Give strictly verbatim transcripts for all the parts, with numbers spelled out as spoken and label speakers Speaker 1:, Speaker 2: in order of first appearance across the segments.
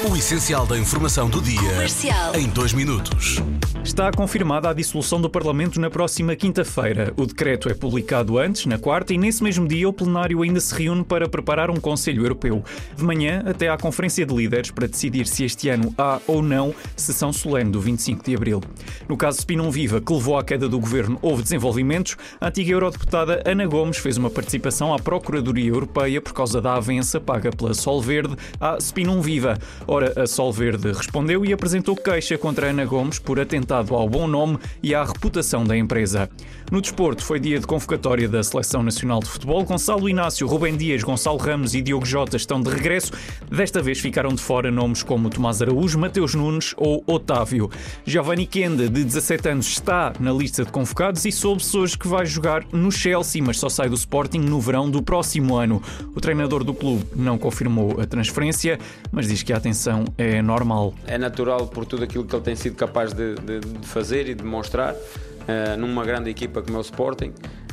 Speaker 1: O essencial da informação do dia, Comercial. Em dois minutos.
Speaker 2: Está confirmada a dissolução do Parlamento na próxima quinta-feira. O decreto é publicado antes, na quarta, e nesse mesmo dia o plenário ainda se reúne para preparar um Conselho Europeu. De manhã até à Conferência de Líderes para decidir se este ano há ou não sessão solene do vinte e cinco de abril. No caso Spinum Viva, que levou à queda do governo, houve desenvolvimentos. A antiga eurodeputada Ana Gomes fez uma participação à Procuradoria Europeia por causa da avença paga pela Sol Verde à Spinum Viva. Ora, a Sol Verde respondeu e apresentou queixa contra Ana Gomes por atentado ao bom nome e à reputação da empresa. No desporto, foi dia de convocatória da Seleção Nacional de Futebol. Gonçalo Inácio, Rubem Dias, Gonçalo Ramos e Diogo Jota estão de regresso. Desta vez ficaram de fora nomes como Tomás Araújo, Mateus Nunes ou Otávio. Giovanni Kenda, de dezassete anos, está na lista de convocados e soube-se hoje que vai jogar no Chelsea, mas só sai do Sporting no verão do próximo ano. O treinador do clube não confirmou a transferência, mas diz que a atenção é normal.
Speaker 3: É natural por tudo aquilo que ele tem sido capaz de, de, de fazer e de mostrar uh, numa grande equipa como é o Sporting.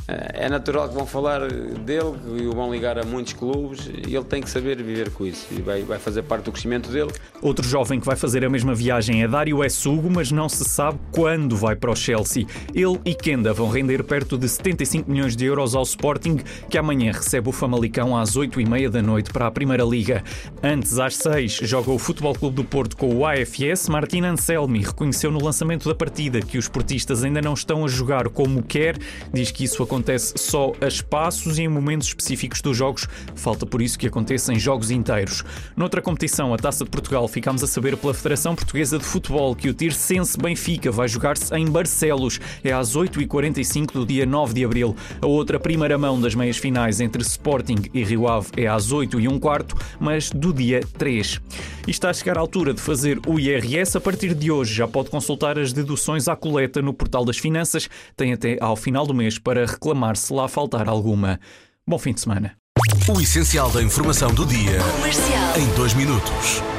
Speaker 3: É natural que vão falar dele e o vão ligar a muitos clubes e ele tem que saber viver com isso e vai, vai fazer parte do crescimento dele.
Speaker 2: Outro jovem que vai fazer a mesma viagem é Dário Essugo, mas não se sabe quando vai para o Chelsea. Ele e Kenda vão render perto de setenta e cinco milhões de euros ao Sporting, que amanhã recebe o Famalicão às oito e meia da noite para a Primeira Liga. Antes, às seis, joga o Futebol Clube do Porto com o A F S. Martin Anselmi reconheceu no lançamento da partida que os portistas ainda não estão a jogar como quer. Diz que isso acontece Acontece só a espaços e em momentos específicos dos jogos. Falta por isso que aconteça em jogos inteiros. Noutra competição, a Taça de Portugal, ficámos a saber pela Federação Portuguesa de Futebol que o Tirsense Benfica vai jogar-se em Barcelos. É às oito e quarenta e cinco do dia nove de abril. A outra primeira mão das meias finais entre Sporting e Rio Ave é às oito e um quarto, mas do dia três. E está a chegar a altura de fazer o I R S. A partir de hoje já pode consultar as deduções à coleta no Portal das Finanças. Tem até ao final do mês para reclamar se lá faltar alguma. Bom fim de semana.
Speaker 1: O essencial da informação do dia, Comercial. Em dois minutos.